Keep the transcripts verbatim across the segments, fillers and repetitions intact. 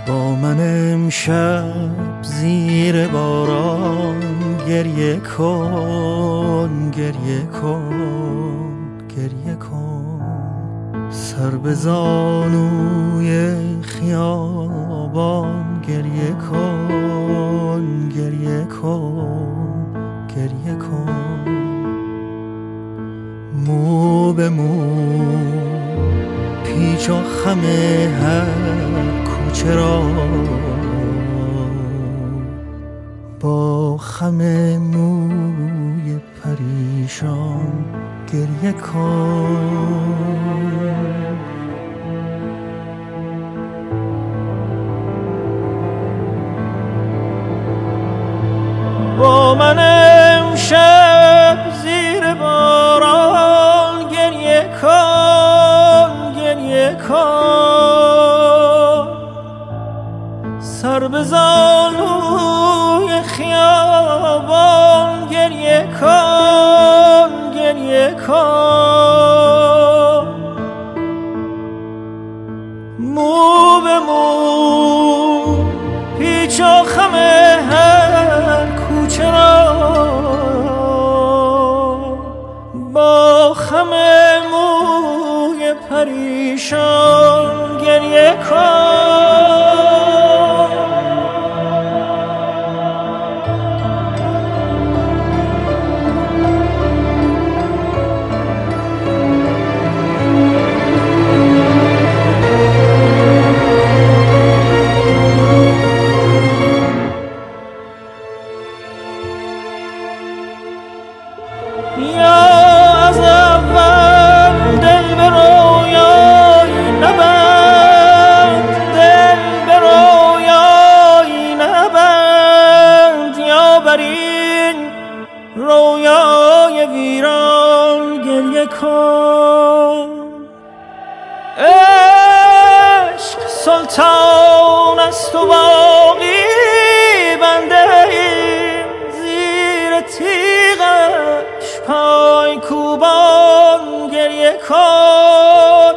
با من امشب زیر باران گریه کن، گریه کن، گریه کن. سر به زانوی خیابان گریه کن، گریه کن، گریه کن. مو به مو پیچ و خم هر کوچه را با خم موی پریشان گریه کن. با من امشب زیر باران گریه کن، گریه کن. سر به زانوی خیابان گریه کن، گریه کن. مو به مو پیچ و خم هر کوچه را با خم موی پریشان گریه کن. یا از اول دل به رویایی نبند، دل به رویایی نبند، یا بر این رویای ویران گریه کن. عشق سلطان است و باقی بنده زیر تیغش پای کوبان گریه کن.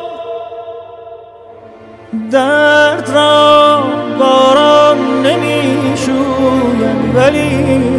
درد را باران نمی شوید ولی